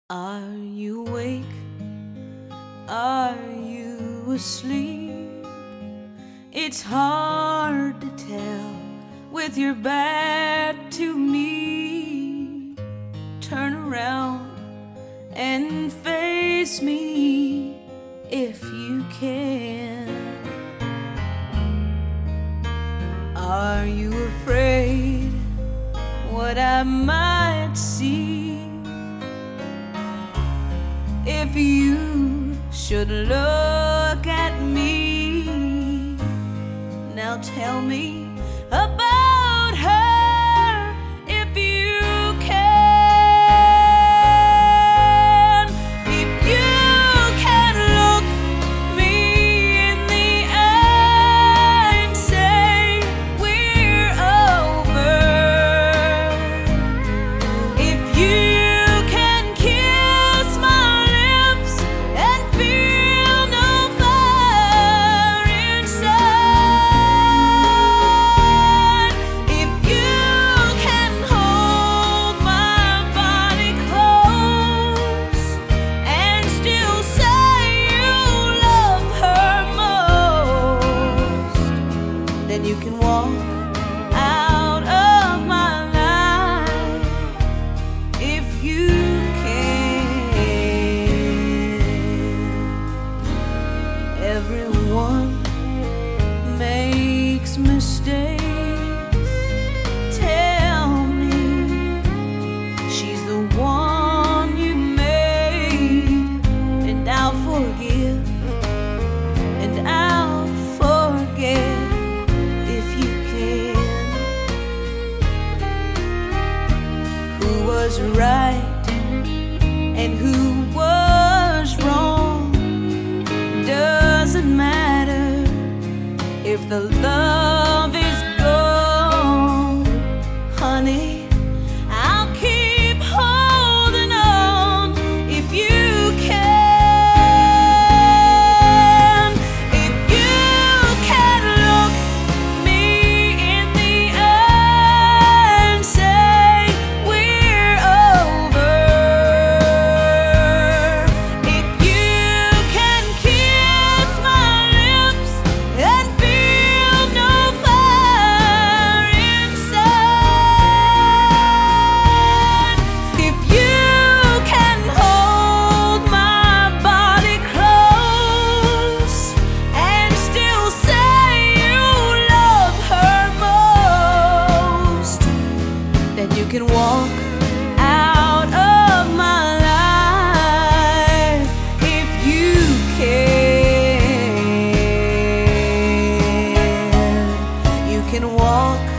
Are you awake? Are you asleep? It's hard to tell with your back to me. Turn around and face me if you can. Are you afraid what I might see if you should look at me? Now tell me about her if you can. If you can look me in the eye and say we're over. If you you can walk out of my life if you can. Everyone makes mistakes. Tell me she's the one you made, and I'll forgive and I'll forget. Was right and who was wrong doesn't matter if the love is gone, honey. I'll keep holding on if you can. If you can look me in the eye and say you can walk out of my life if you can. You can walk